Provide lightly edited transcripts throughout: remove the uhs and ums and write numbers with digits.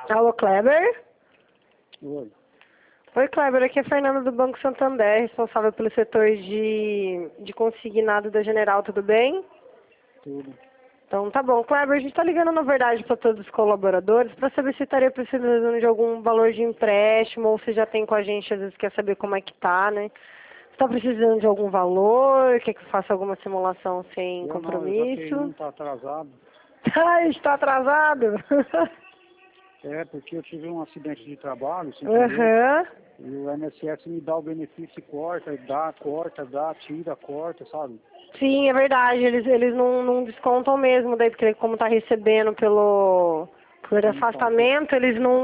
Alô, Kleber? Oi, Oi, Kleber. Aqui é a Fernanda do Banco Santander, responsável pelo setor de consignado da General, tudo bem? tudo. Então, tá bom. Kleber, a gente está ligando, na verdade, para todos os colaboradores para saber se estaria precisando de algum valor de empréstimo ou se já tem com a gente, às vezes quer saber como é que tá, né? Você está precisando de algum valor? Quer que eu faça alguma simulação sem Eu não, eu já tenho um, compromisso? tá atrasado. Ai, está atrasado? É, porque eu tive um acidente de trabalho, você entendeu? Aham. E o INSS me dá o benefício e corta, dá, tira, corta, sabe? Sim, é verdade. Eles não descontam mesmo, daí, porque como tá recebendo por Então, afastamento,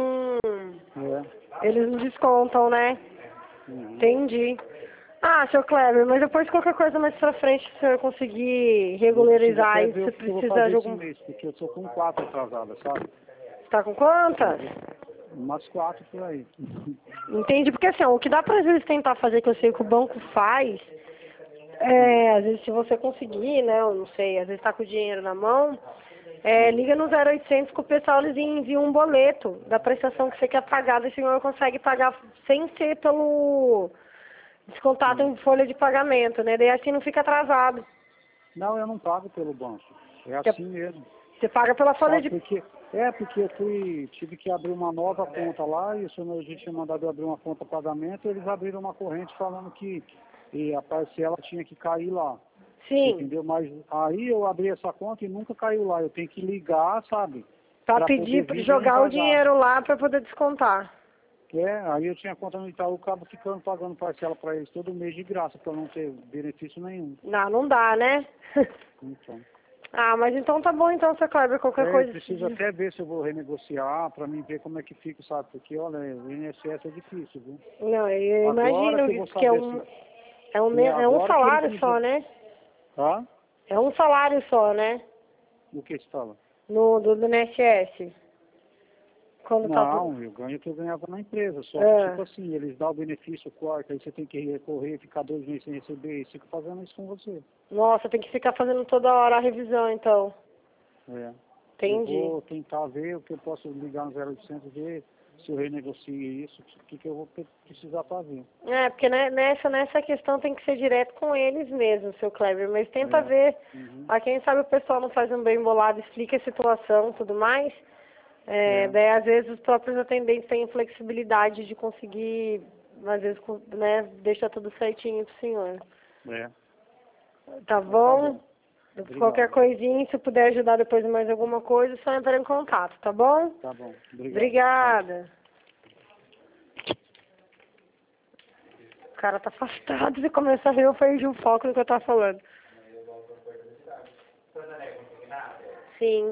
eles não descontam, né? uhum. Entendi. Ah, seu Kleber, mas depois qualquer coisa mais pra frente, se o senhor conseguir Eu preciso regularizar até e ver se o que eu vou precisar fazer de esse algum... mês, porque eu tô com 4 atrasadas, sabe? Tá com quantas? Umas 4 por aí. Entendi, porque assim, ó, o que dá pra às vezes tentar fazer, que eu sei que o banco faz, Hum, às vezes se você conseguir, né, eu não sei, às vezes tá com o dinheiro na mão, hum. liga no 0800 que o pessoal eles enviam um boleto da prestação que você quer pagar, daí o senhor consegue pagar sem ser pelo descontado Hum. em folha de pagamento, né, daí assim não fica atrasado. Não, eu não pago pelo banco. É Que assim mesmo. Você paga pela folha Sabe de... porque porque eu tive que abrir uma nova conta lá e o senhor já tinha mandado eu abrir uma conta pagamento e eles abriram uma corrente falando que a parcela tinha que cair lá. Você Sim, entendeu? Mas aí eu abri essa conta e nunca caiu lá. Eu tenho que ligar, sabe? pra Para pedir, poder pra vir bem jogar o pagar. dinheiro lá pra poder descontar. Aí eu tinha conta no Itaú, acabo ficando pagando parcela para eles todo mês de graça, para não ter benefício nenhum. Não dá, né? Então. Ah, mas então tá bom então, seu Kleber, qualquer Eu coisa... preciso até ver se eu vou renegociar para mim ver como é que fica, sabe? Porque, olha, o INSS é difícil, viu? Não, eu Agora imagino que eu vou que saber assim, é um agora que eles salário me só, dão. né? Tá? É um salário só, né? O que você fala? Do INSS. Quando tá tudo... Não, eu ganho o que eu ganhava na empresa, só que Ah, tipo assim, eles dão o benefício, corta, aí você tem que recorrer, ficar 2 meses sem receber, e fica fazendo isso com você. nossa, tem que ficar fazendo toda hora a revisão, então. É. Eu Entendi. vou tentar ver o que eu posso ligar no 0800 ver se eu renegocio isso, o que eu vou precisar fazer. É, porque nessa questão tem que ser direto com eles mesmo, seu Kleber. Mas tenta É. ver, Uhum. a quem sabe o pessoal não faz um bem bolado, explica a situação e tudo mais. É. Daí às vezes os próprios atendentes têm flexibilidade de conseguir, às vezes, né, deixar tudo certinho pro senhor. É. Tá Então tá bom? bom. Qualquer Obrigado. coisinha, se puder ajudar depois em mais alguma coisa, é só entrar em contato, tá bom? Tá bom. Obrigado. Tchau. Obrigada. O cara tá afastado, se começar a rir, eu perdi o foco no que eu tava falando. Sim.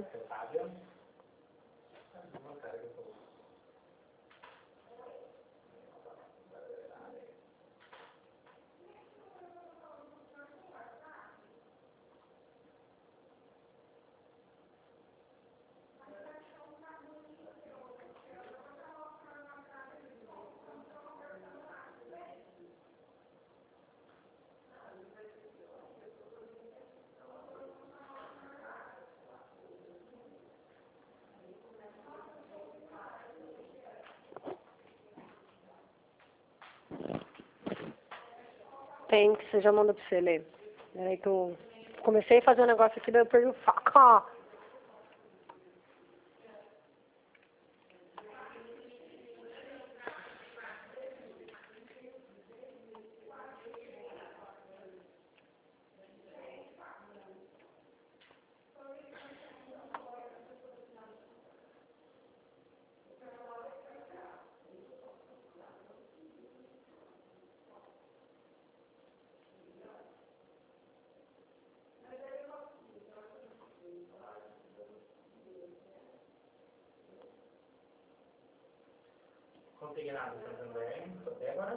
Tem que você já manda pra você ler. Peraí que eu comecei a fazer um negócio aqui, daí eu perdi o foco.